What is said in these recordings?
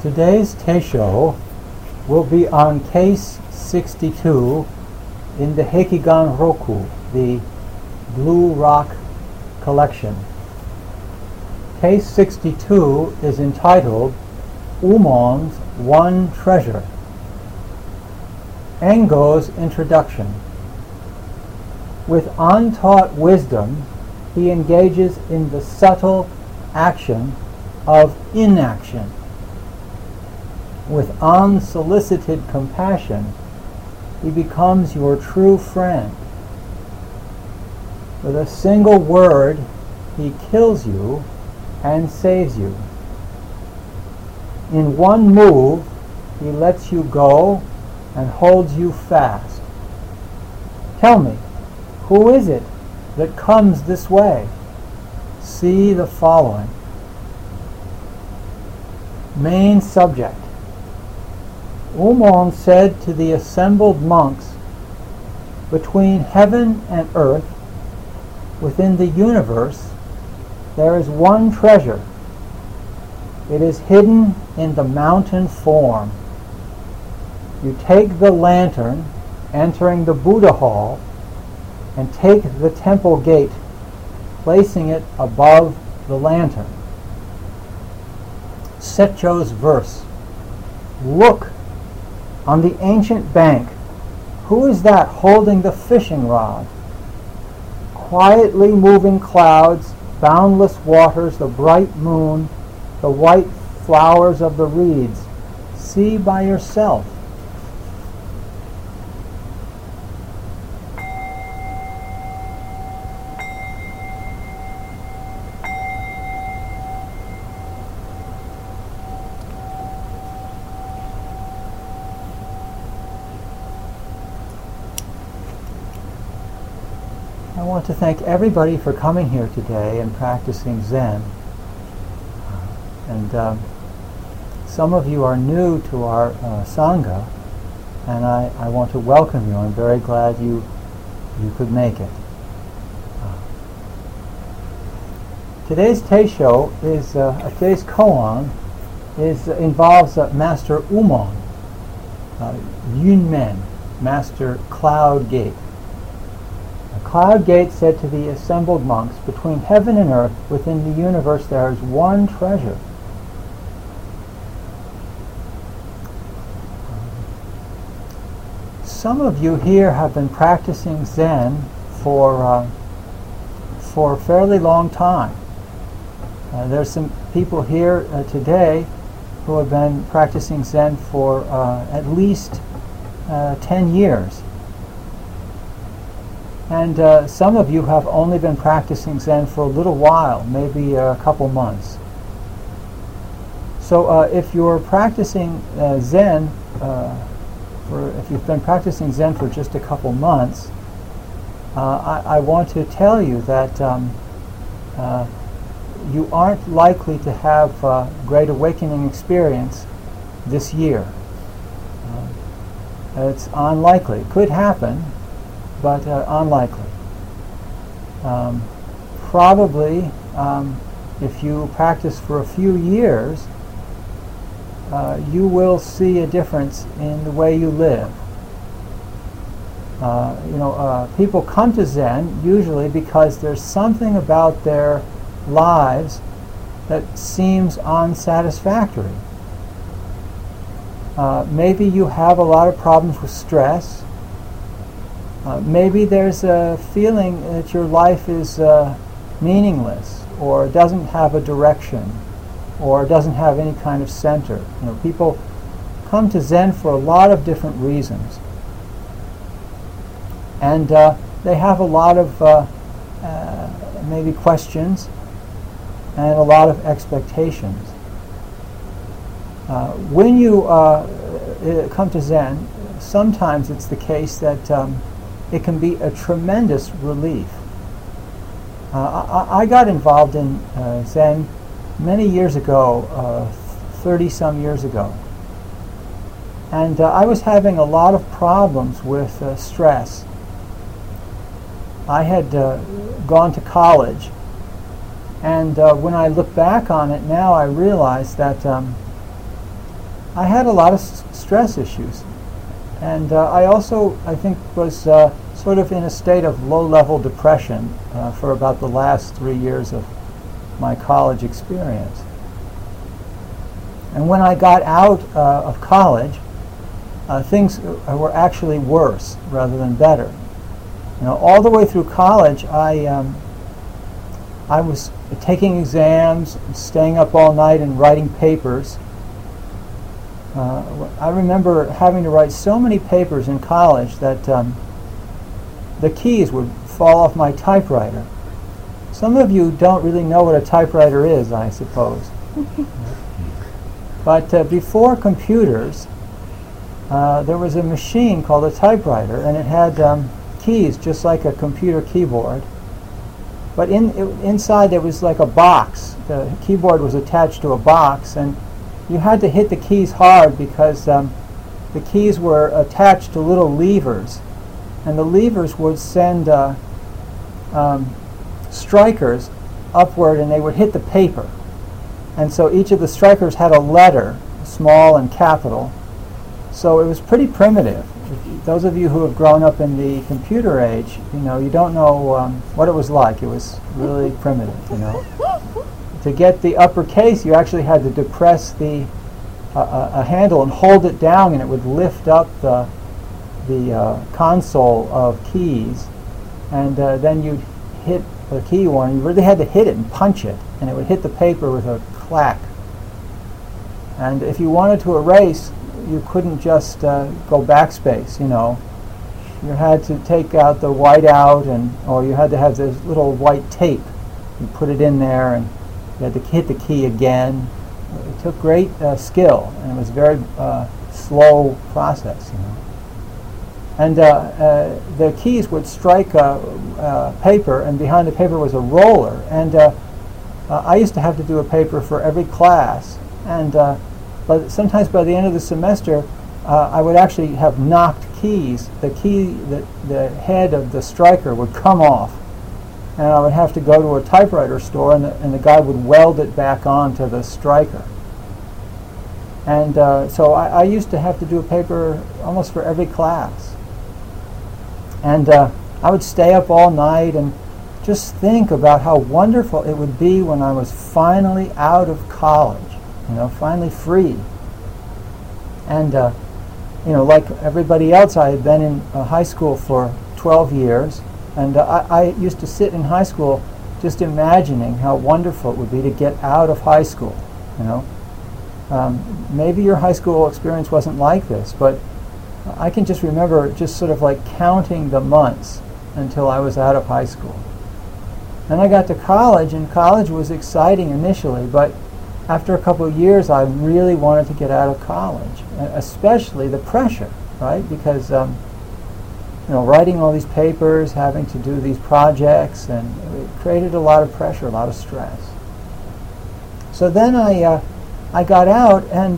Today's Teisho will be on Case 62 in the Heikigan Roku, the Blue Rock collection. Case 62 is entitled Umon's One Treasure. Engo's introduction. With untaught wisdom, he engages in the subtle action of inaction. With unsolicited compassion, he becomes your true friend. With a single word, he kills you and saves you. In one move, he lets you go and holds you fast. Tell me, who is it that comes this way? See the following. Main subject. Umon said to the assembled monks, between heaven and earth, within the universe, there is one treasure. It is hidden in the mountain form. You take the lantern, entering the Buddha hall, and take the temple gate, placing it above the lantern. Setcho's verse. Look, on the ancient bank, who is that holding the fishing rod? Quietly moving clouds, boundless waters, the bright moon, the white flowers of the reeds. See by yourself. I want to thank everybody for coming here today and practicing Zen. And some of you are new to our Sangha, and I want to welcome you. I'm very glad you could make it. Today's Teisho is today's koan involves Master Umon, Yunmen, Master Cloud Gate. Cloud Gate said to the assembled monks, between heaven and earth, within the universe, there is one treasure. Some of you here have been practicing Zen for a fairly long time. There's some people here today who have been practicing Zen for at least 10 years. And some of you have only been practicing Zen for a little while, maybe a couple months. So if you're practicing Zen, if you've been practicing Zen for just a couple months, I want to tell you that you aren't likely to have great awakening experience this year. It's unlikely. It could happen, but unlikely. Probably, if you practice for a few years, you will see a difference in the way you live. People come to Zen usually because there's something about their lives that seems unsatisfactory. Maybe you have a lot of problems with stress. Maybe there's a feeling that your life is meaningless, or doesn't have a direction, or doesn't have any kind of center. People come to Zen for a lot of different reasons, and they have a lot of maybe questions and a lot of expectations. When you come to Zen, sometimes it's the case that it can be a tremendous relief. I got involved in Zen many years ago, 30-some years ago. And I was having a lot of problems with stress. I had gone to college, and when I look back on it now, I realize that I had a lot of stress issues. And I also, I think, was sort of in a state of low-level depression for about the last 3 years of my college experience. And when I got out of college, things were actually worse rather than better. You know, all the way through college, I was taking exams, staying up all night and writing papers. I remember having to write so many papers in college that the keys would fall off my typewriter. Some of you don't really know what a typewriter is, I suppose. But before computers, there was a machine called a typewriter, and it had keys just like a computer keyboard. But inside there was like a box. The keyboard was attached to a box, and you had to hit the keys hard because the keys were attached to little levers, and the levers would send strikers upward, and they would hit the paper. And so each of the strikers had a letter, small and capital. So it was pretty primitive. Those of you who have grown up in the computer age, you know, you don't know what it was like. It was really primitive, you know. To get the uppercase, you actually had to depress the a handle and hold it down, and it would lift up the console of keys, and then you'd hit the key one. You really had to hit it and punch it, and it would hit the paper with a clack. And if you wanted to erase, you couldn't just go backspace, you know. You had to take out the whiteout, or you had to have this little white tape. You put it in there, and you had to hit the key again. It took great skill, and it was a very slow process, you know. And the keys would strike paper, and behind the paper was a roller. And I used to have to do a paper for every class, and but sometimes by the end of the semester, I would actually have knocked keys. The head of the striker would come off, and I would have to go to a typewriter store, and the guy would weld it back onto the striker. And so I used to have to do a paper almost for every class. And I would stay up all night and just think about how wonderful it would be when I was finally out of college, you know, finally free. And, you know, like everybody else, I had been in high school for 12 years, and I used to sit in high school just imagining how wonderful it would be to get out of high school, you know. Maybe your high school experience wasn't like this, but I can just remember just sort of like counting the months until I was out of high school. Then I got to college, and college was exciting initially, but after a couple of years I really wanted to get out of college, especially the pressure, right? Because you know, writing all these papers, having to do these projects, and it created a lot of pressure, a lot of stress. So then I got out, and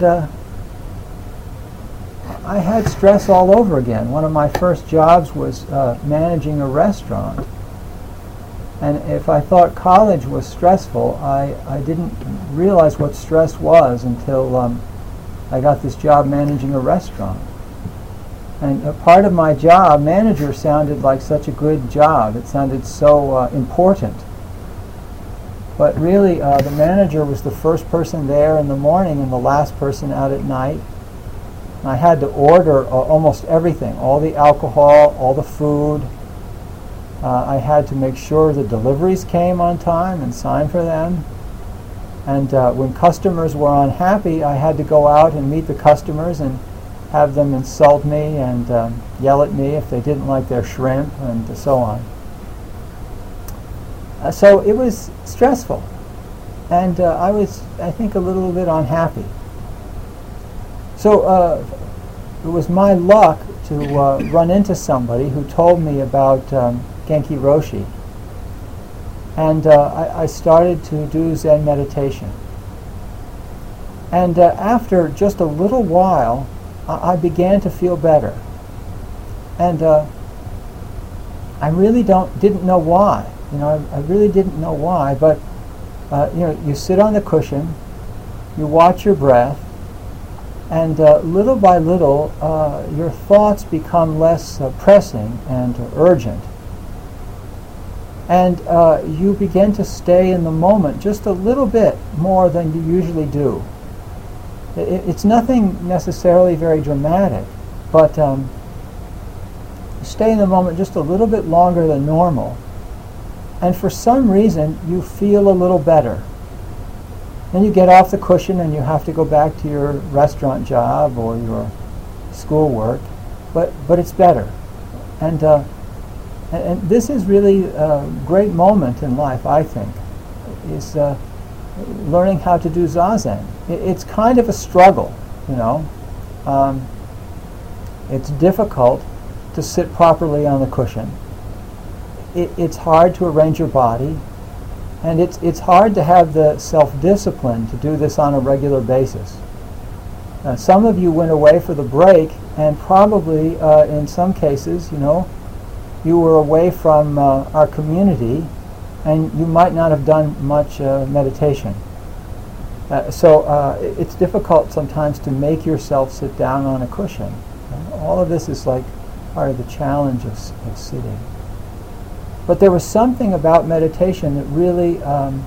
I had stress all over again. One of my first jobs was managing a restaurant. And if I thought college was stressful, I didn't realize what stress was until I got this job managing a restaurant. And a part of my job, manager, sounded like such a good job. It sounded so important. But really, the manager was the first person there in the morning and the last person out at night. I had to order almost everything, all the alcohol, all the food. I had to make sure the deliveries came on time and sign for them. And when customers were unhappy, I had to go out and meet the customers and have them insult me and yell at me if they didn't like their shrimp, and so on. So it was stressful. And I was, I think, a little bit unhappy. So it was my luck to run into somebody who told me about Genki Roshi. And I started to do Zen meditation. And after just a little while, I began to feel better. And I really didn't know why. You know, I really didn't know why, but you know, you sit on the cushion, you watch your breath, And little by little, your thoughts become less pressing and urgent. And you begin to stay in the moment just a little bit more than you usually do. It's nothing necessarily very dramatic, but you stay in the moment just a little bit longer than normal. And for some reason, you feel a little better. Then you get off the cushion and you have to go back to your restaurant job or your schoolwork, but it's better. And this is really a great moment in life, I think, is learning how to do Zazen. It's kind of a struggle, you know. It's difficult to sit properly on the cushion. It's hard to arrange your body, and it's hard to have the self-discipline to do this on a regular basis. Some of you went away for the break, and probably in some cases, you know, you were away from our community, and you might not have done much meditation. So it's difficult sometimes to make yourself sit down on a cushion. All of this is like part of the challenge of sitting. But there was something about meditation that really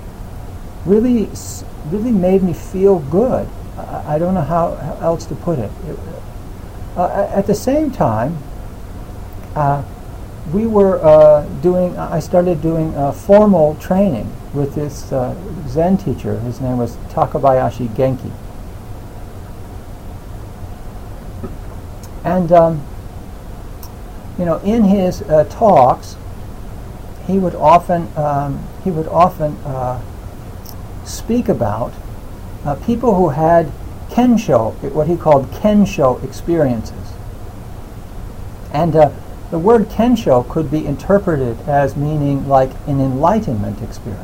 made me feel good. I don't know how else to put it. At the same time, I started doing formal training with this Zen teacher. His name was Takabayashi Genki. And you know, in his talks, he would often speak about people who had kensho, what he called kensho experiences. And the word kensho could be interpreted as meaning like an enlightenment experience.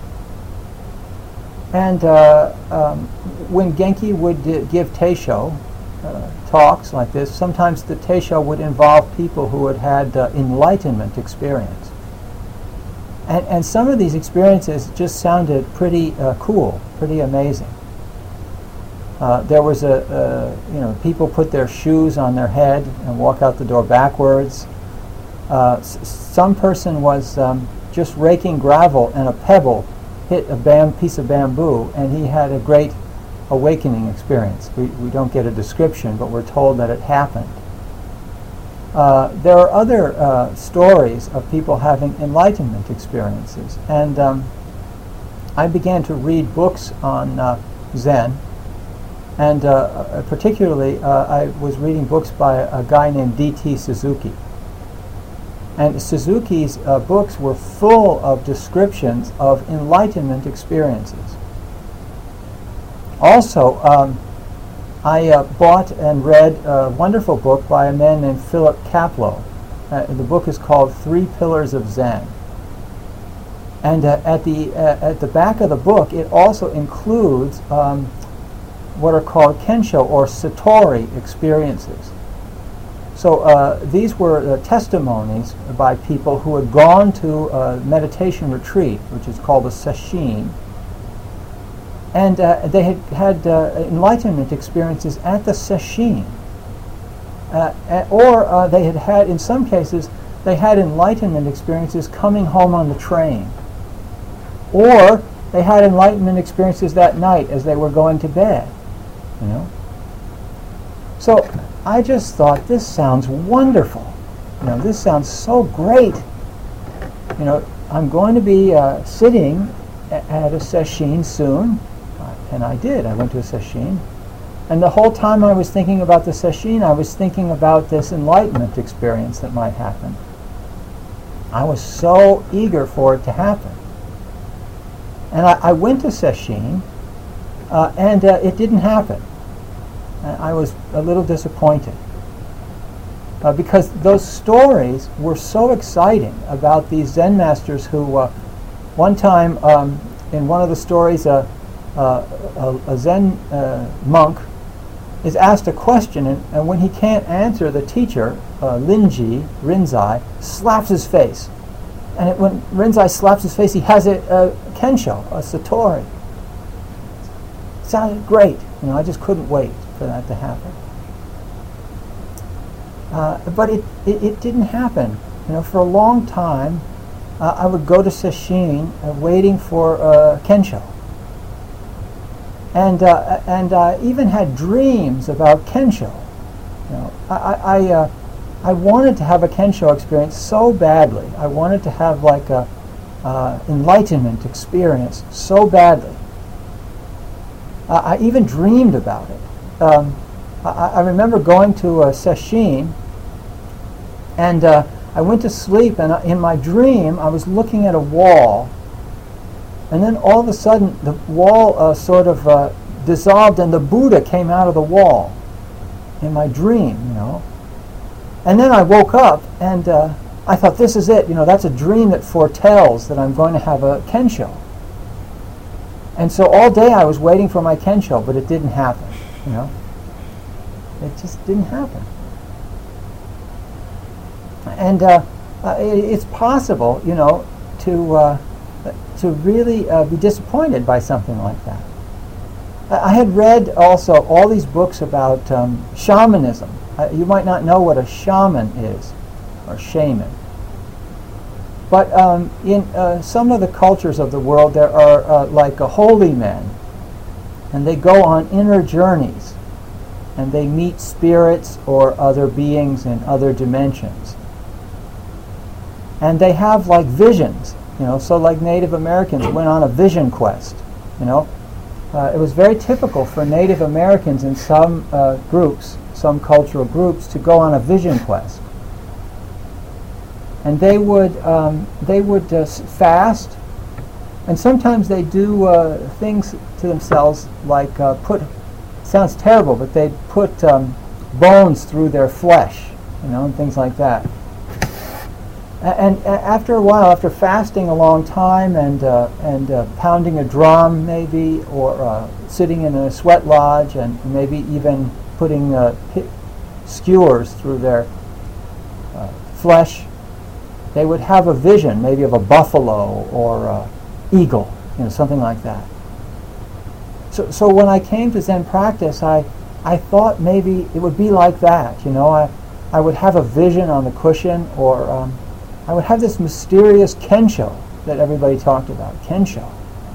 And when Genki would give teisho, talks like this, sometimes the teisho would involve people who had had enlightenment experience. And some of these experiences just sounded pretty cool, pretty amazing. There was people put their shoes on their head and walk out the door backwards. Some person was just raking gravel and a pebble hit a piece of bamboo, and he had a great awakening experience. We don't get a description, but we're told that it happened. There are other stories of people having enlightenment experiences, and I began to read books on Zen, and particularly I was reading books by a guy named D.T. Suzuki. And Suzuki's books were full of descriptions of enlightenment experiences. Also, I bought and read a wonderful book by a man named Philip Kapleau. The book is called 3 Pillars of Zen. And at the back of the book, it also includes what are called kensho or satori experiences. So these were testimonies by people who had gone to a meditation retreat, which is called a sesshin, and they had enlightenment experiences at the sesshin, or they had, in some cases, they had enlightenment experiences coming home on the train, or they had enlightenment experiences that night as they were going to bed, you know. So I just thought, this sounds wonderful. You know, this sounds so great. You know, I'm going to be sitting at a sesshin soon. And I did. I went to a sesshin. And the whole time I was thinking about the sesshin, I was thinking about this enlightenment experience that might happen. I was so eager for it to happen. And I went to sesshin, and it didn't happen. I was a little disappointed because those stories were so exciting about these Zen masters who, one time in one of the stories, a Zen monk is asked a question, and when he can't answer, the teacher, Rinzai, slaps his face. And when Rinzai slaps his face, he has a kensho, a satori. It sounded great. I just couldn't wait for that to happen. But it didn't happen. For a long time, I would go to Sesshin waiting for Kensho. And I even had dreams about Kensho. I wanted to have a Kensho experience so badly. I wanted to have like a enlightenment experience so badly. I even dreamed about it. I remember going to Sesshin, and I went to sleep, and in my dream I was looking at a wall, and then all of a sudden the wall sort of dissolved, and the Buddha came out of the wall in my dream, And then I woke up, and I thought, this is it. That's a dream that foretells that I'm going to have a Kensho. And so all day I was waiting for my Kensho, but it didn't happen. It just didn't happen. And it's possible, to really be disappointed by something like that. I had read also all these books about shamanism. You might not know what a shaman is, or shaman. But in some of the cultures of the world, there are like holy men, and they go on inner journeys, and they meet spirits or other beings in other dimensions. And they have like visions, so like Native Americans went on a vision quest, It was very typical for Native Americans in some groups, some cultural groups, to go on a vision quest. And they would fast, and sometimes they do things to themselves like sounds terrible, but they put bones through their flesh, and things like that. And after a while, after fasting a long time and pounding a drum maybe, or sitting in a sweat lodge, and maybe even putting skewers through their flesh, they would have a vision maybe of a buffalo or an eagle, something like that. So when I came to Zen practice, I thought maybe it would be like that. I would have a vision on the cushion, or I would have this mysterious Kensho that everybody talked about, Kensho.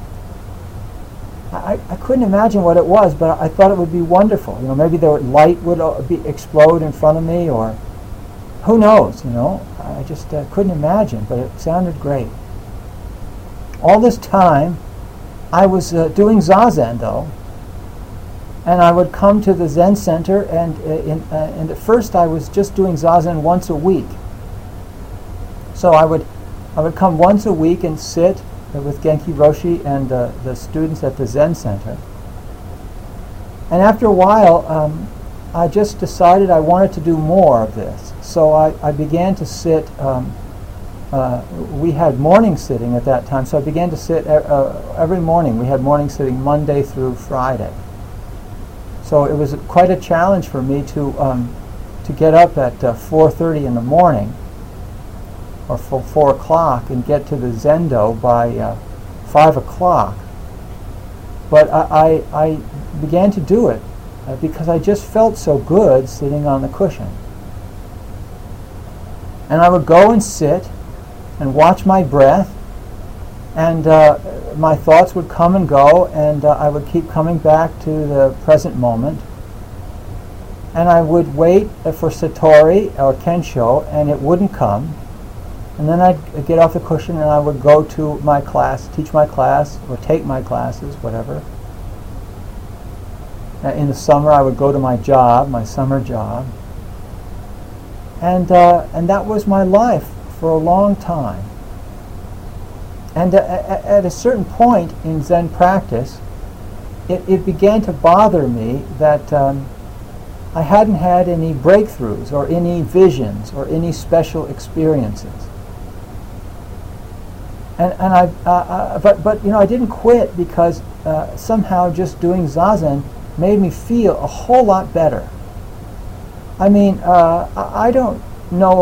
I couldn't imagine what it was, but I thought it would be wonderful. Maybe light would explode in front of me, or who knows, I just couldn't imagine, but it sounded great. All this time, I was doing Zazen, though, and I would come to the Zen Center, and at first I was just doing Zazen once a week. So I would come once a week and sit with Genki Roshi and the students at the Zen Center. And after a while, I just decided I wanted to do more of this. So I began to sit. We had morning sitting at that time, so I began to sit every morning. We had morning sitting Monday through Friday. So it was quite a challenge for me to get up at 4:30 in the morning, or 4 o'clock, and get to the Zendo by 5 o'clock. But I began to do it because I just felt so good sitting on the cushion. And I would go and sit and watch my breath, and my thoughts would come and go, and I would keep coming back to the present moment. And I would wait for Satori or Kensho, and it wouldn't come. And then I'd get off the cushion and I would go to my class, teach my class, or take my classes, whatever. In the summer I would go to my job, my summer job. And that was my life for a long time. And at a certain point in Zen practice, it began to bother me that I hadn't had any breakthroughs or any visions or any special experiences. And but I didn't quit because somehow just doing Zazen made me feel a whole lot better. I mean, I don't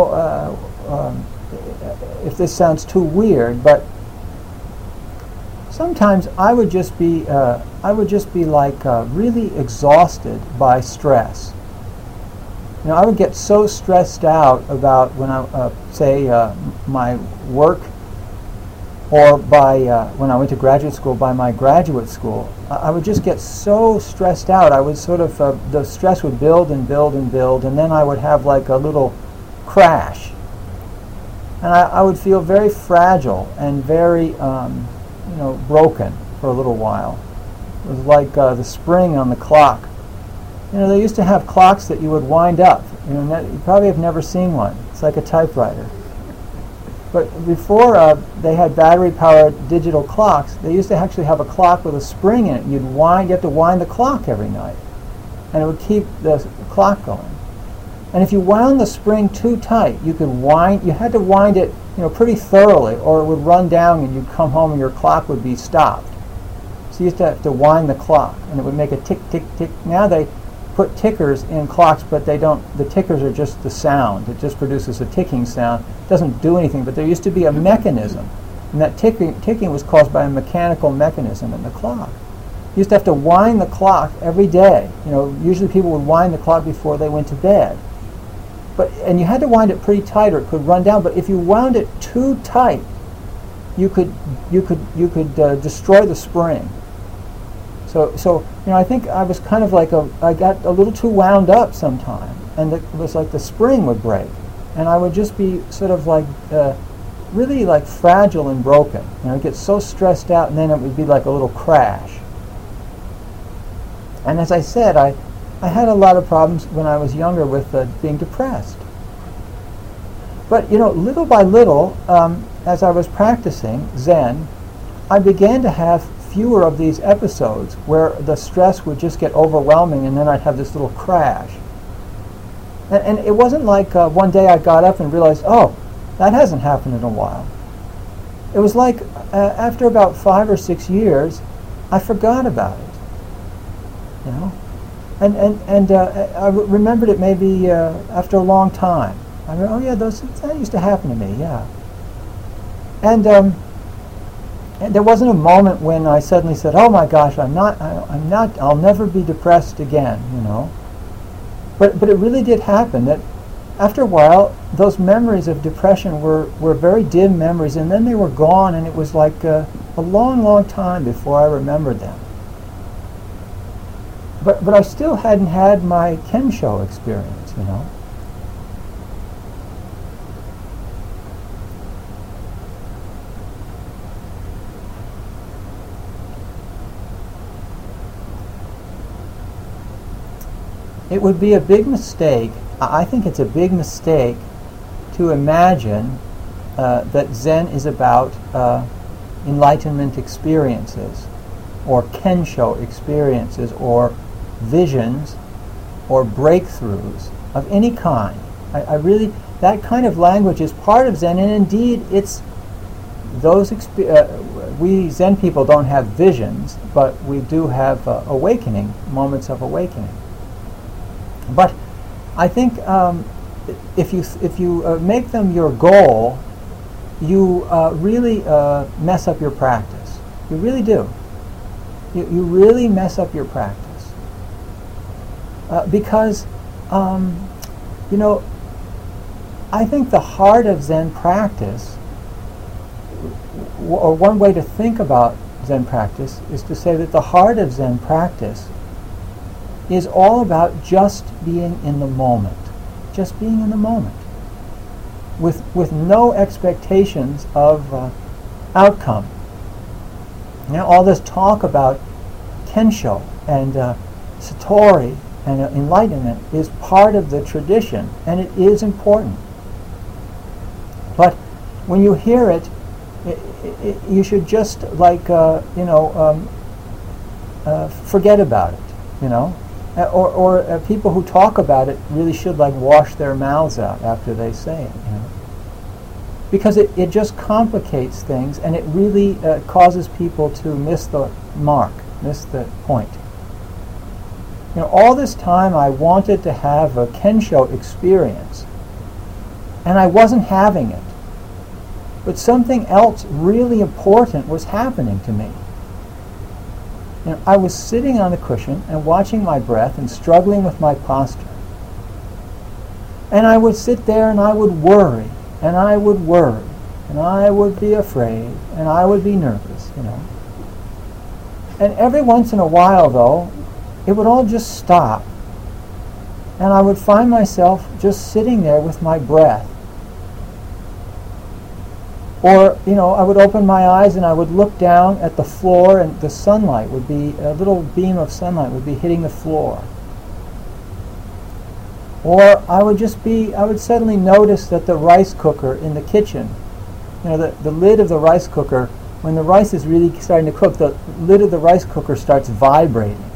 know if this sounds too weird, but sometimes I would just be like really exhausted by stress. You know, I would get so stressed out about when I say my work, or by when I went to graduate school, by my graduate school. I would just get so stressed out. I would sort of the stress would build and build and build, and then I would have like a little crash, and I would feel very fragile and very broken for a little while. It was like the spring on the clock. You know, they used to have clocks that you would wind up. You know, you probably have never seen one. It's like a typewriter. But before they had battery-powered digital clocks, they used to actually have a clock with a spring in it. You have to wind the clock every night, and it would keep the clock going. And if you wound the spring too tight, you had to wind it, pretty thoroughly, or it would run down, and you'd come home and your clock would be stopped. So you used to have to wind the clock, and it would make a tick, tick, tick. Now they put tickers in clocks, but they don't. The tickers are just the sound. It just produces a ticking sound. It doesn't do anything. But there used to be a mechanism, and that ticking was caused by a mechanical mechanism in the clock. You used to have to wind the clock every day. Usually people would wind the clock before they went to bed. And you had to wind it pretty tight, or it could run down. But if you wound it too tight, you could destroy the spring. So I think I was kind of like I got a little too wound up sometime, and it was like the spring would break, and I would just be sort of like really like fragile and broken. I'd get so stressed out, and then it would be like a little crash. And as I said, I had a lot of problems when I was younger with being depressed. But little by little, as I was practicing Zen, I began to have fewer of these episodes where the stress would just get overwhelming, and then I'd have this little crash. And it wasn't like one day I got up and realized, oh, that hasn't happened in a while. It was like after about 5 or 6 years, I forgot about it. And I remembered it maybe after a long time. I remember, oh yeah, that used to happen to me, yeah. And there wasn't a moment when I suddenly said, "Oh my gosh, I'll never be depressed again," But it really did happen that after a while, those memories of depression were very dim memories, and then they were gone, and it was like a long, long time before I remembered them. But I still hadn't had my Kensho experience, It would be a big mistake, I think it's a big mistake, to imagine that Zen is about enlightenment experiences, or Kensho experiences, or visions, or breakthroughs of any kind. I really, that kind of language is part of Zen, and indeed it's those we Zen people don't have visions, but we do have moments of awakening. But I think if you make them your goal, you really mess up your practice. You really do. You really mess up your practice because I think the heart of Zen practice, or one way to think about Zen practice, is to say that the heart of Zen practice is all about just being in the moment. Just being in the moment. With no expectations of outcome. All this talk about Kensho and Satori and enlightenment is part of the tradition, and it is important. But when you hear it, you should just forget about it, Or people who talk about it really should wash their mouths out after they say it, because it just complicates things, and it really causes people to miss the mark, miss the point. All this time I wanted to have a Kensho experience, and I wasn't having it. But something else really important was happening to me. I was sitting on the cushion and watching my breath and struggling with my posture. And I would sit there and I would worry, and I would worry, and I would be afraid, and I would be nervous, And every once in a while, though, it would all just stop. And I would find myself just sitting there with my breath. Or, I would open my eyes and I would look down at the floor, and the sunlight would be, a little beam of sunlight would be hitting the floor. Or I would suddenly notice that the rice cooker in the kitchen, the lid of the rice cooker, when the rice is really starting to cook, the lid of the rice cooker starts vibrating.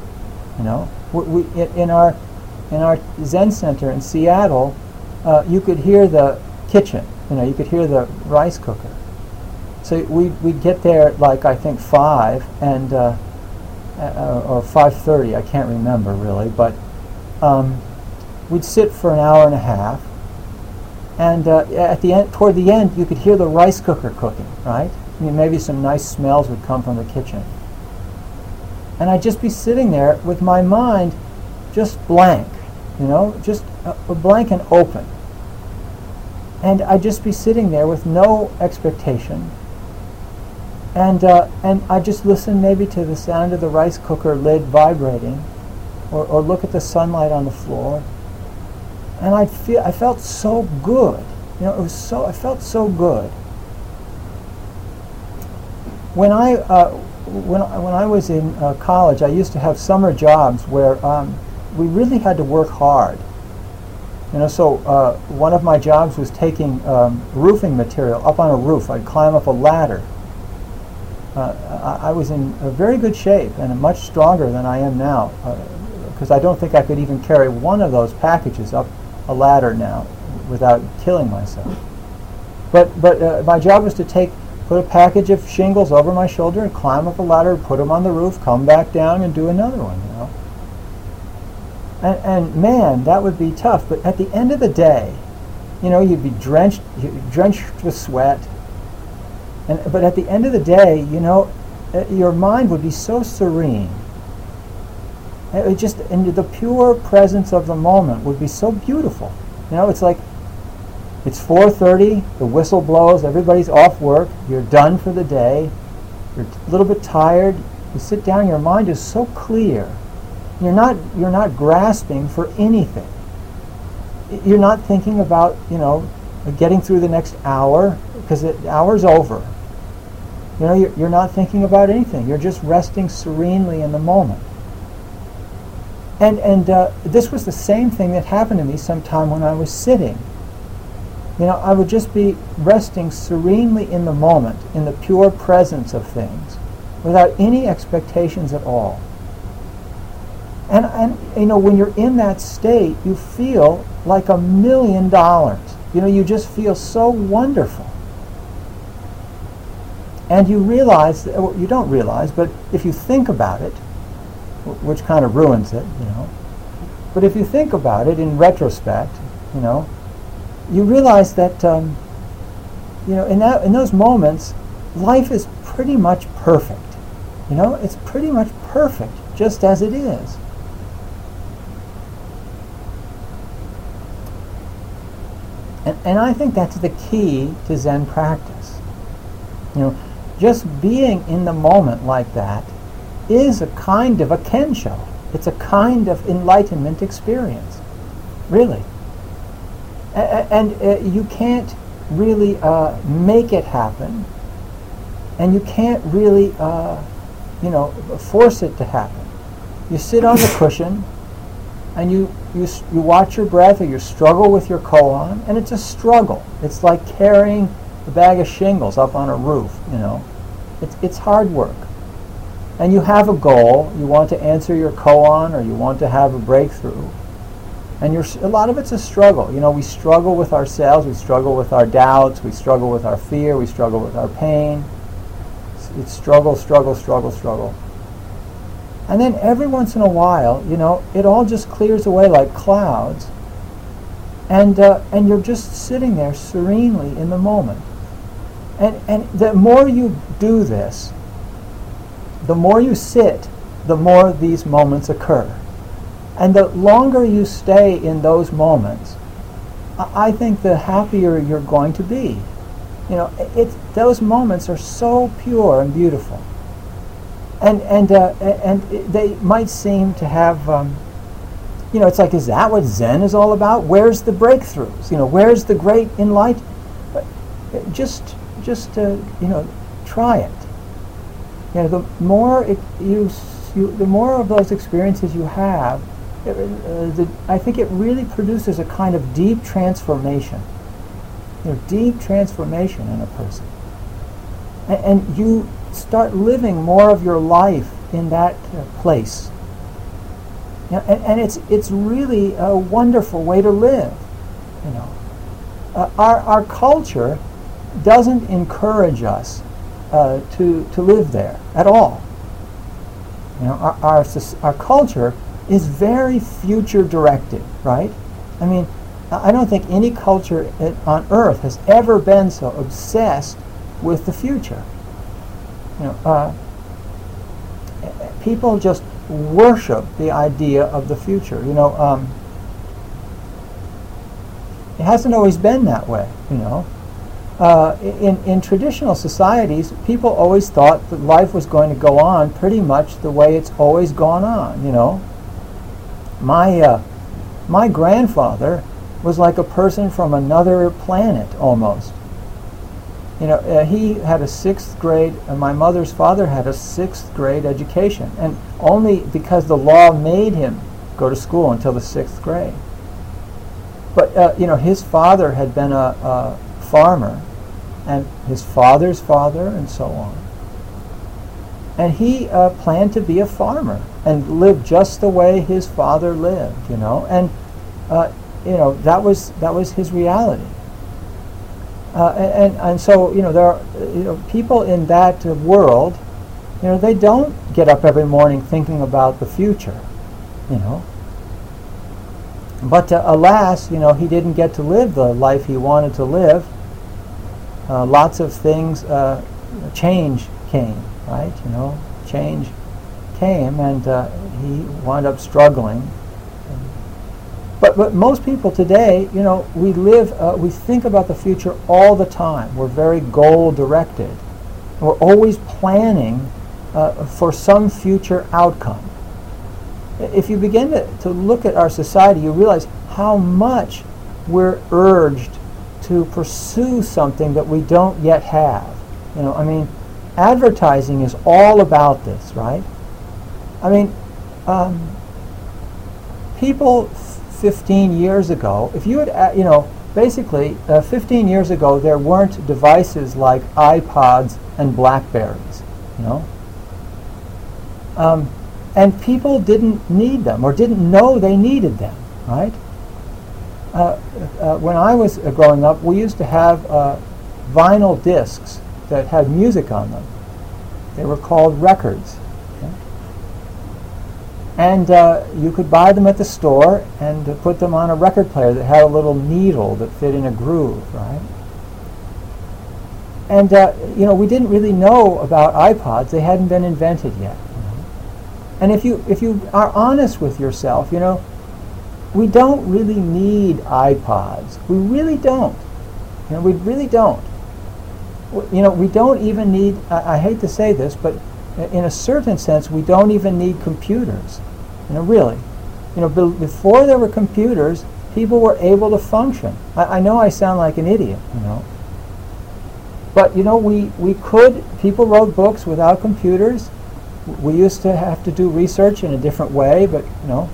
In our Zen center in Seattle, you could hear the kitchen. You could hear the rice cooker. So we'd get there at I think 5 and or 5:30. I can't remember really, but we'd sit for an hour and a half, and toward the end, you could hear the rice cooker cooking. Right? Maybe some nice smells would come from the kitchen, and I'd just be sitting there with my mind just blank, just blank and open. And I'd just be sitting there with no expectation. And I'd just listen maybe to the sound of the rice cooker lid vibrating, or look at the sunlight on the floor. And I felt so good. I felt so good. When I was in college, I used to have summer jobs where we really had to work hard. So one of my jobs was taking roofing material up on a roof. I'd climb up a ladder. I was in a very good shape and much stronger than I am now, because I don't think I could even carry one of those packages up a ladder now without killing myself. But my job was to put a package of shingles over my shoulder and climb up a ladder, put them on the roof, come back down and do another one. And man, that would be tough. But at the end of the day, you'd be drenched with sweat. But at the end of the day, your mind would be so serene. And the pure presence of the moment would be so beautiful. It's like it's 4:30, the whistle blows, everybody's off work, you're done for the day, you're a little bit tired, you sit down, your mind is so clear. You're not grasping for anything. You're not thinking about, getting through the next hour, because the hour's over. You're not thinking about anything. You're just resting serenely in the moment. And this was the same thing that happened to me sometime when I was sitting. I would just be resting serenely in the moment, in the pure presence of things, without any expectations at all. And when you're in that state, you feel like $1 million. You just feel so wonderful. And you realize, you don't realize, but if you think about it, which kind of ruins it, but if you think about it in retrospect, you realize that, in those moments, life is pretty much perfect. It's pretty much perfect, just as it is. And I think that's the key to Zen practice. Just being in the moment like that is a kind of a kensho. It's a kind of enlightenment experience, really. And you can't really make it happen, and you can't really, force it to happen. You sit on the cushion, and you watch your breath, or you struggle with your koan, and it's a struggle. It's like carrying a bag of shingles up on a roof. It's hard work. And you have a goal. You want to answer your koan, or you want to have a breakthrough. And a lot of it's a struggle. We struggle with ourselves, we struggle with our doubts, we struggle with our fear, we struggle with our pain. It's struggle, struggle, struggle, struggle. And then every once in a while, it all just clears away like clouds. And you're just sitting there serenely in the moment. And the more you do this, the more you sit, the more these moments occur. And the longer you stay in those moments, I think the happier you're going to be. You know, those moments are so pure and beautiful. And they might seem to have, you know, it's like, is that what Zen is all about? Where's the breakthroughs? You know, where's the great enlightenment? Just you know, try it. You know, the more the more of those experiences you have, I think it really produces a kind of deep transformation. You know, deep transformation in a person, and you start living more of your life in that place. You know, and it's really a wonderful way to live. You know, our culture doesn't encourage us to live there at all. You know, our culture is very future directed, right? I mean, I don't think any culture on earth has ever been so obsessed with the future. You know, people just worship the idea of the future. You know, it hasn't always been that way. You know, in traditional societies, people always thought that life was going to go on pretty much the way it's always gone on. You know, my grandfather was like a person from another planet almost. You know, he had a 6th grade, and my mother's father had a 6th grade education, and only because the law made him go to school until the 6th grade. But you know, his father had been a farmer, and his father's father, and so on. And he planned to be a farmer and live just the way his father lived. You know, and you know, that was his reality. And so, you know, there are, you know, people in that world, you know, they don't get up every morning thinking about the future, you know. But alas, you know, he didn't get to live the life he wanted to live. Lots of things, change came, right? You know, change came, and he wound up struggling. But most people today, you know, we think about the future all the time. We're very goal-directed. We're always planning for some future outcome. If you begin to look at our society, you realize how much we're urged to pursue something that we don't yet have. You know, I mean, advertising is all about this, right? I mean, people 15 years ago, if you had, you know, basically 15 years ago there weren't devices like iPods and Blackberries, you know, and people didn't need them or didn't know they needed them, right? When I was growing up, we used to have vinyl discs that had music on them. They were called records. And you could buy them at the store and put them on a record player that had a little needle that fit in a groove, right? And you know, we didn't really know about iPods; they hadn't been invented yet. You know? And if you are honest with yourself, you know, we don't really need iPods. We really don't. You know, we really don't. You know, we don't even need. I hate to say this, but in a certain sense, we don't even need computers. You know, really. You know, before there were computers, people were able to function. I know I sound like an idiot, you know. But, you know, people wrote books without computers. We used to have to do research in a different way, but, you know.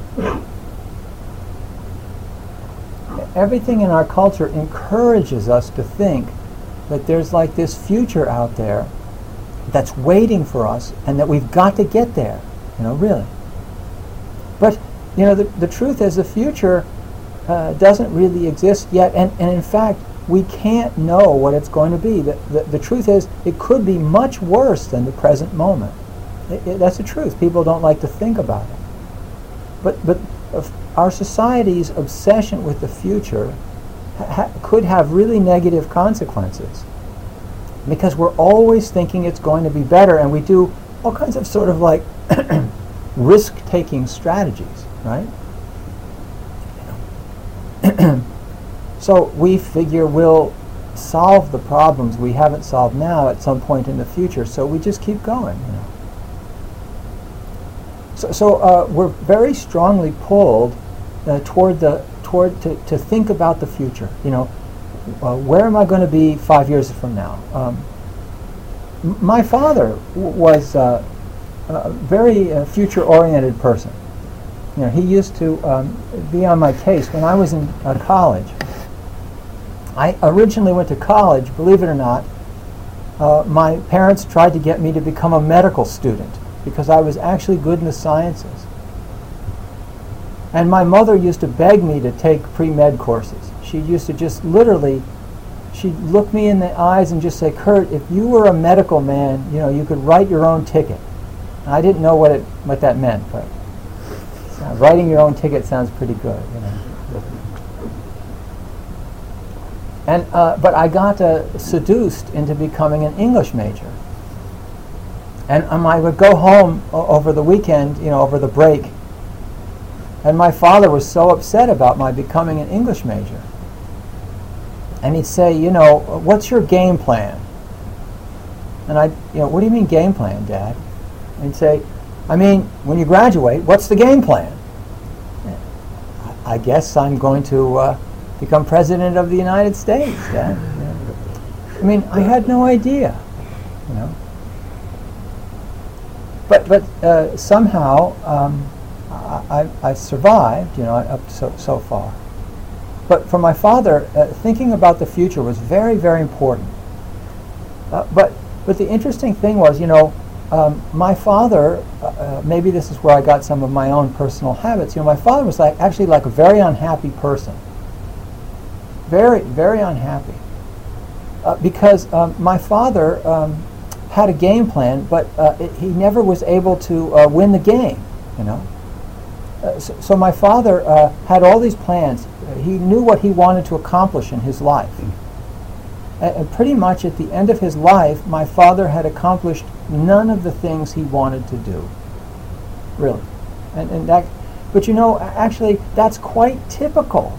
Everything in our culture encourages us to think that there's like this future out there that's waiting for us and that we've got to get there, you know, really. But, you know, the truth is the future doesn't really exist yet, and in fact, we can't know what it's going to be. The truth is it could be much worse than the present moment. That's the truth. People don't like to think about it. But our society's obsession with the future could have really negative consequences, because we're always thinking it's going to be better, and we do all kinds of sort of like risk-taking strategies, right? So we figure we'll solve the problems we haven't solved now at some point in the future, so we just keep going, you know. So we're very strongly pulled to think about the future. You know, where am I going to be 5 years from now? My father was a very future-oriented person. You know, he used to be on my case when I was in college. I originally went to college, believe it or not. My parents tried to get me to become a medical student because I was actually good in the sciences. And my mother used to beg me to take pre-med courses. She used to just literally, she'd look me in the eyes and just say, Kurt, if you were a medical man, you know, you could write your own ticket. And I didn't know what that meant, but writing your own ticket sounds pretty good, you know. And but I got seduced into becoming an English major. And I would go home over the weekend, you know, over the break, and my father was so upset about my becoming an English major. And he'd say, you know, what's your game plan? And what do you mean game plan, Dad? And he'd say, I mean, when you graduate, what's the game plan? I guess I'm going to become president of the United States, Dad. I mean, I had no idea, you know. But somehow I survived, you know, up so far. But for my father, thinking about the future was very, very important. But the interesting thing was, you know, my father, maybe this is where I got some of my own personal habits. You know, my father was actually like a very unhappy person. Very, very unhappy. Because my father had a game plan, but he never was able to win the game, you know. So my father had all these plans. He knew what he wanted to accomplish in his life. And pretty much at the end of his life, my father had accomplished none of the things he wanted to do. Really. And that, but you know, actually, that's quite typical.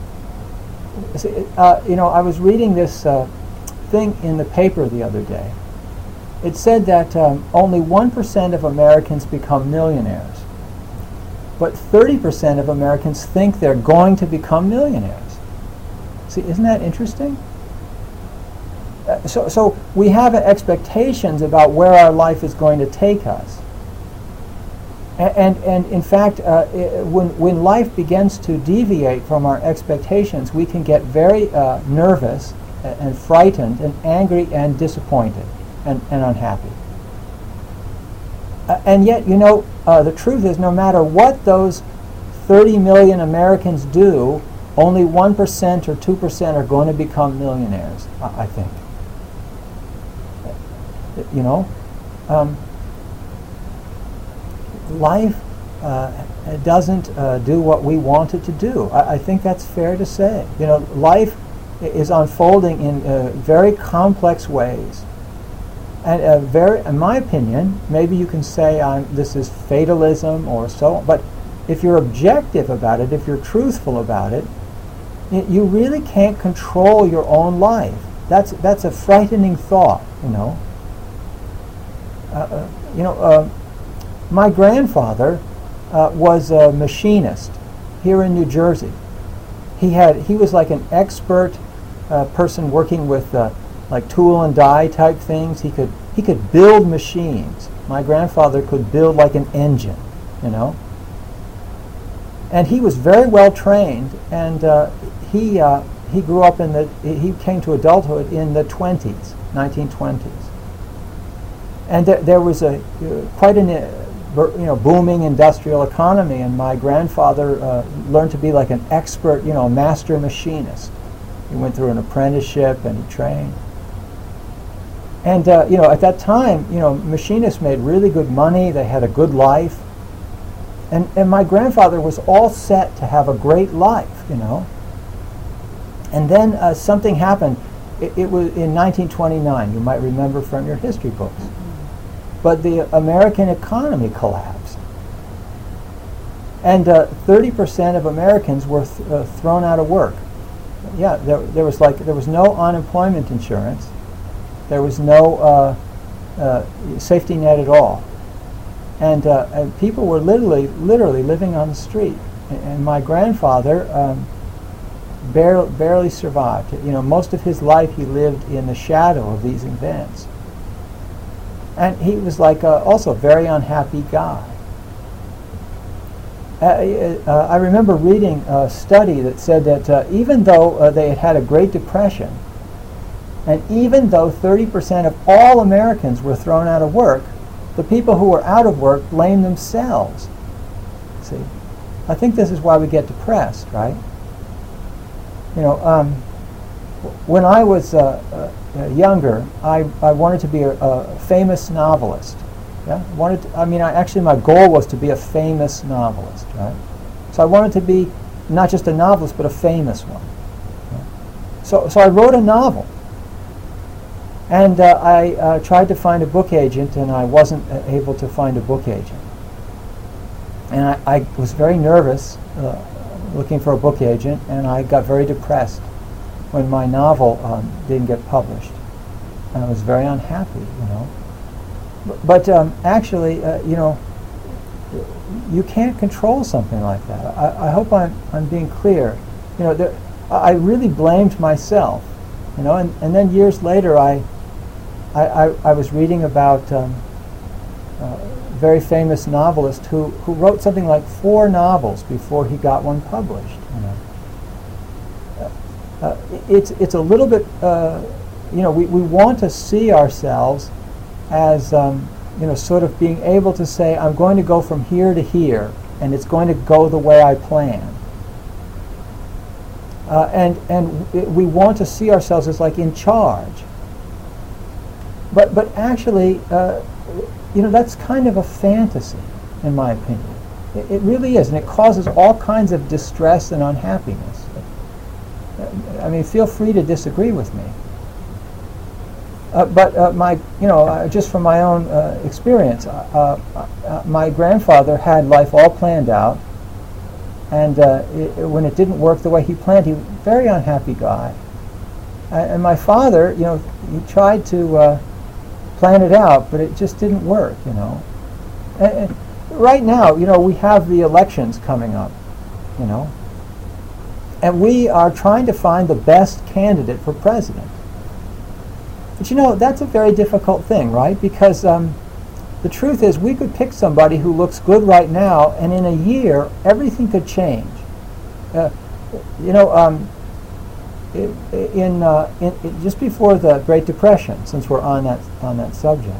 You know, I was reading this thing in the paper the other day. It said that only 1% of Americans become millionaires, but 30% of Americans think they're going to become millionaires. See, isn't that interesting? So we have expectations about where our life is going to take us. And in fact, when life begins to deviate from our expectations, we can get very nervous and frightened and angry and disappointed and unhappy. And yet, you know, the truth is, no matter what those 30 million Americans do, only 1% or 2% are going to become millionaires, I think. You know, life doesn't do what we want it to do. I think that's fair to say. You know, life is unfolding in very complex ways. And in my opinion, maybe you can say this is fatalism or so on, but if you're objective about it, if you're truthful about it, you really can't control your own life. That's a frightening thought, you know. My grandfather was a machinist here in New Jersey. He was like an expert person working with like tool and die type things. He could build machines. My grandfather could build like an engine, you know. And he was very well trained, and he grew up he came to adulthood in the 1920s. And there was quite an booming industrial economy, and my grandfather learned to be like an expert, you know, master machinist. He went through an apprenticeship and he trained. And at that time, you know, machinists made really good money. They had a good life, and my grandfather was all set to have a great life, you know. And then something happened. It was in 1929. You might remember from your history books. but the American economy collapsed. And 30% of Americans were thrown out of work. Yeah, there was no unemployment insurance. There was no safety net at all. And people were literally living on the street. And my grandfather barely survived. You know, most of his life he lived in the shadow of these events. And he was like also a very unhappy guy. I remember reading a study that said that even though they had had a Great Depression, and even though 30% of all Americans were thrown out of work, the people who were out of work blamed themselves. See, I think this is why we get depressed, right? You know, when I was younger, I wanted to be a famous novelist. Yeah, actually my goal was to be a famous novelist, right? So I wanted to be not just a novelist, but a famous one. Right? So I wrote a novel, and I tried to find a book agent, and I wasn't able to find a book agent. And I was very nervous looking for a book agent, and I got very depressed when my novel didn't get published, and I was very unhappy, you know. But actually, you know, you can't control something like that. I hope I'm being clear. You know, I really blamed myself, you know, and then years later I was reading about a very famous novelist who wrote something like 4 novels before he got one published. You know, it's a little bit, you know, we want to see ourselves as you know, sort of being able to say, I'm going to go from here to here, and it's going to go the way I plan. And we want to see ourselves as like in charge. But actually, you know, that's kind of a fantasy, in my opinion. It really is, and it causes all kinds of distress and unhappiness. I mean, feel free to disagree with me. But my, you know, just from my own experience, my grandfather had life all planned out, and when it didn't work the way he planned, he was a very unhappy guy. And my father, you know, he tried to plan it out, but it just didn't work, you know. And right now, you know, we have the elections coming up, you know, and we are trying to find the best candidate for president. But you know, that's a very difficult thing, right? Because the truth is, we could pick somebody who looks good right now, and in a year, everything could change. You know, just before the Great Depression, since we're on that subject,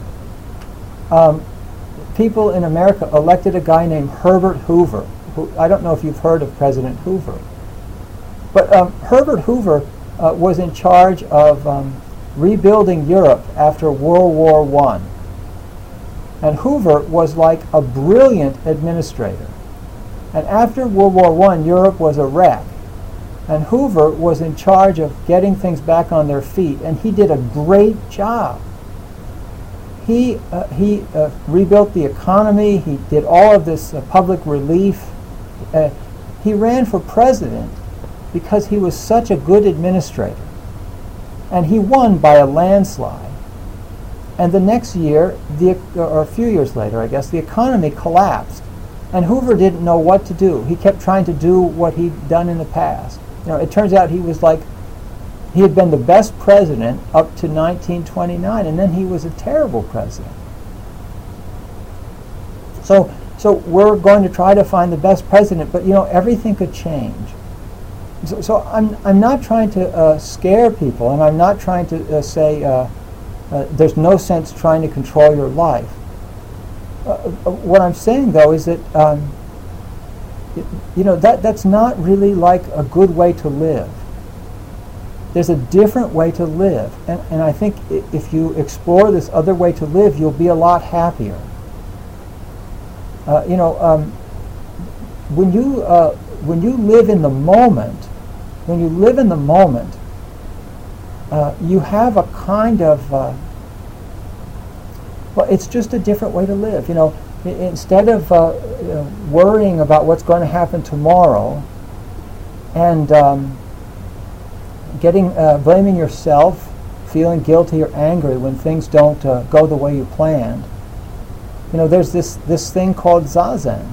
people in America elected a guy named Herbert Hoover. Who, I don't know if you've heard of President Hoover, but Herbert Hoover was in charge of rebuilding Europe after World War I. And Hoover was like a brilliant administrator. And after World War I, Europe was a wreck. And Hoover was in charge of getting things back on their feet, and he did a great job. He rebuilt the economy. He did all of this public relief. He ran for president because he was such a good administrator. And he won by a landslide. And the next year, or a few years later, I guess, the economy collapsed. And Hoover didn't know what to do. He kept trying to do what he'd done in the past. You know, it turns out he had been the best president up to 1929, and then he was a terrible president. So we're going to try to find the best president, but you know, everything could change. So I'm not trying to scare people, and I'm not trying to say there's no sense trying to control your life. What I'm saying, though, is that you know, that's not really like a good way to live. There's a different way to live, and I think if you explore this other way to live, you'll be a lot happier. You know, when you live in the moment, you have a kind of Well, it's just a different way to live. Instead of worrying about what's going to happen tomorrow and blaming yourself, feeling guilty or angry when things don't go the way you planned, there's this thing called Zazen.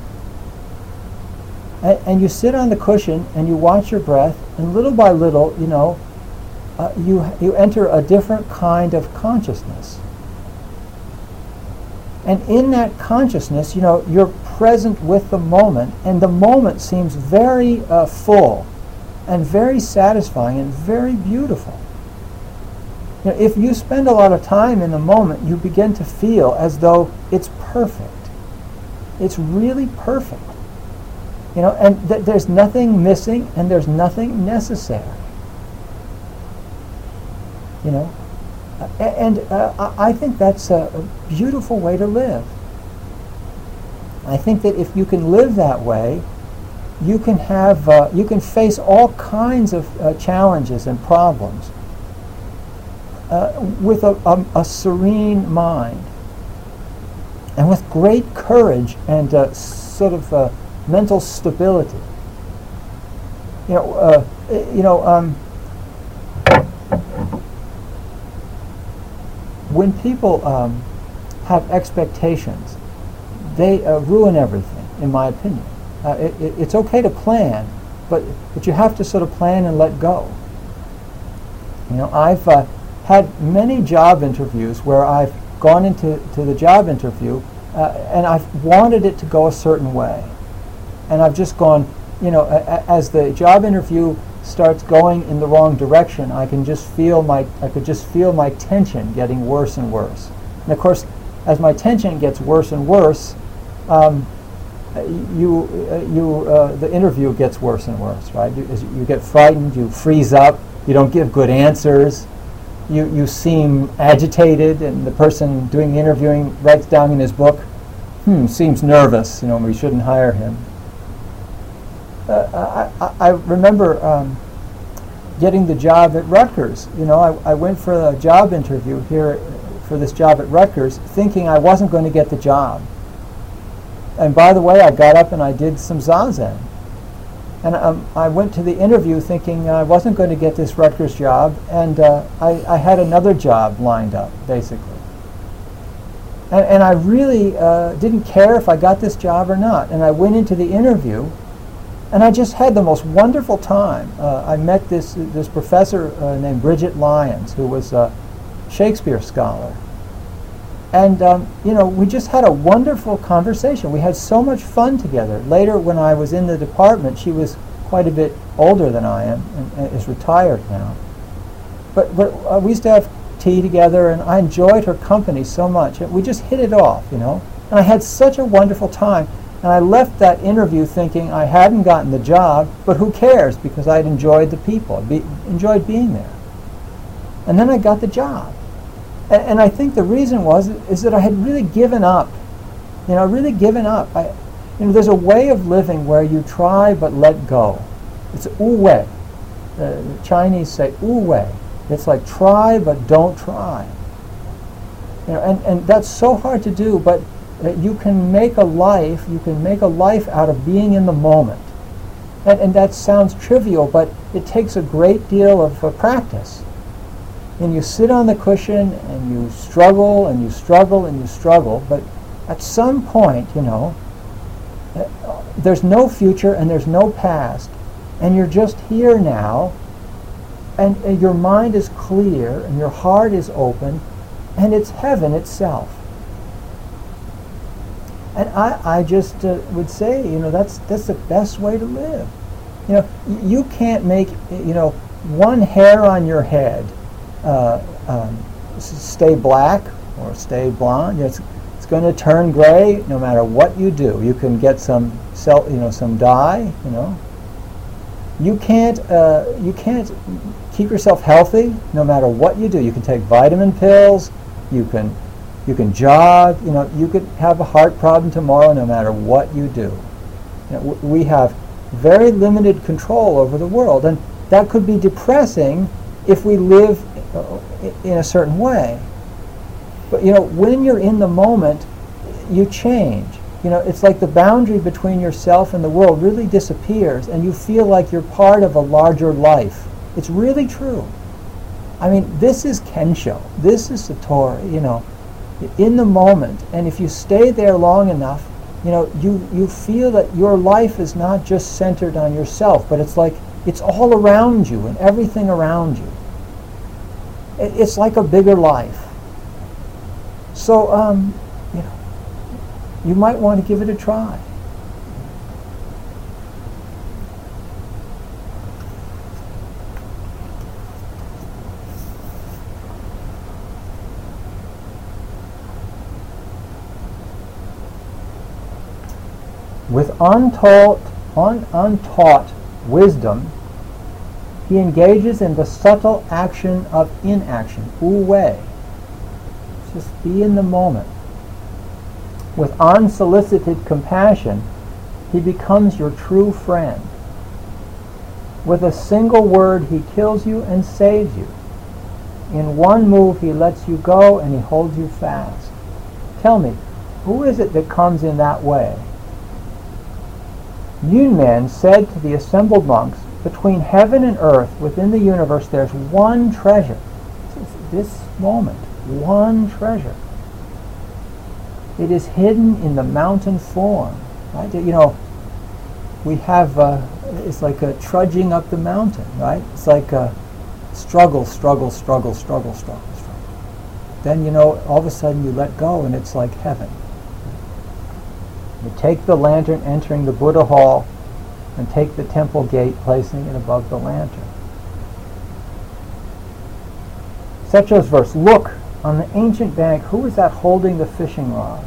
And you sit on the cushion and you watch your breath, and little by little, you enter a different kind of consciousness. And in that consciousness, you're present with the moment, and the moment seems very full and very satisfying and very beautiful. If you spend a lot of time in the moment, you begin to feel as though it's perfect. It's really perfect. And there's nothing missing and there's nothing necessary. And I think that's a beautiful way to live. I think that if you can live that way, you can face all kinds of challenges and problems with a serene mind and with great courage and mental stability. When people have expectations, they ruin everything, in my opinion. It's okay to plan, but you have to sort of plan and let go. I've had many job interviews where I've gone into the job interview and I've wanted it to go a certain way. And I've just gone, as the job interview starts going in the wrong direction, I could just feel my tension getting worse and worse. And of course, as my tension gets worse and worse, the interview gets worse and worse, right? You get frightened, you freeze up, you don't give good answers, you seem agitated, and the person doing the interviewing writes down in his book, seems nervous, we shouldn't hire him. I remember getting the job at Rutgers. I went for a job interview here for this job at Rutgers thinking I wasn't going to get the job. And by the way, I got up and I did some Zazen. And I went to the interview thinking I wasn't going to get this Rutgers job, and I had another job lined up, basically. And I really didn't care if I got this job or not. And I went into the interview, and I just had the most wonderful time. I met this professor named Bridget Lyons, who was a Shakespeare scholar. And, we just had a wonderful conversation. We had so much fun together. Later, when I was in the department, she was quite a bit older than I am and is retired now. But we used to have tea together, and I enjoyed her company so much. We just hit it off, And I had such a wonderful time. And I left that interview thinking I hadn't gotten the job, but who cares, because I'd enjoyed the people, enjoyed being there. And then I got the job. And I think the reason is that I had really given up. Really given up. There's a way of living where you try but let go. It's wu wei. The Chinese say wu wei. It's like try but don't try. And that's so hard to do, but you can make a life out of being in the moment. And that sounds trivial, but it takes a great deal of practice. And you sit on the cushion and you struggle and you struggle and you struggle, but at some point, there's no future and there's no past, and you're just here now, and your mind is clear and your heart is open, and it's heaven itself. And I just would say, that's the best way to live. You can't make, one hair on your head stay black or stay blonde. It's going to turn gray no matter what you do. You can get some dye. You can't keep yourself healthy no matter what you do. You can take vitamin pills. You can jog. You could have a heart problem tomorrow no matter what you do. We have very limited control over the world, and that could be depressing if we live in a certain way. But when you're in the moment, you change. It's like the boundary between yourself and the world really disappears, and you feel like you're part of a larger life. It's really true. I mean, this is Kensho. This is Satori, in the moment. And if you stay there long enough, you feel that your life is not just centered on yourself, but it's like it's all around you and everything around you. It's like a bigger life. So, you might want to give it a try. With untaught wisdom, he engages in the subtle action of inaction, wu wei. Just be in the moment. With unsolicited compassion, he becomes your true friend. With a single word, he kills you and saves you. In one move, he lets you go and he holds you fast. Tell me, who is it that comes in that way? Yunmen said to the assembled monks, between heaven and earth, within the universe, there's one treasure. This moment, one treasure. It is hidden in the mountain form. Right? We have, it's like a trudging up the mountain, right? It's like a struggle. Then, all of a sudden you let go and it's like heaven. You take the lantern entering the Buddha hall and take the temple gate, placing it above the lantern. Secho's verse, look, on the ancient bank, who is that holding the fishing rod?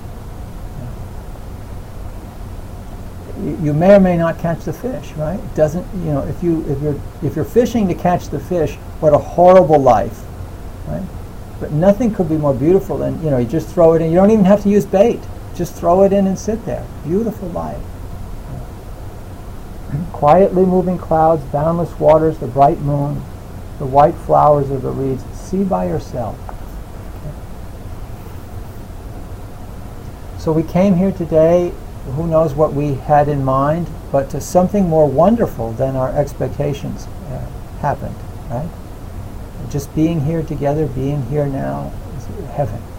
You may or may not catch the fish, right? It doesn't, if you're fishing to catch the fish, what a horrible life, right? But nothing could be more beautiful than, you just throw it in. You don't even have to use bait. Just throw it in and sit there. Beautiful life. Quietly moving clouds, boundless waters, the bright moon, the white flowers of the reeds. See by yourself. So we came here today, who knows what we had in mind, but to something more wonderful than our expectations happened, right? Just being here together, being here now, is heaven.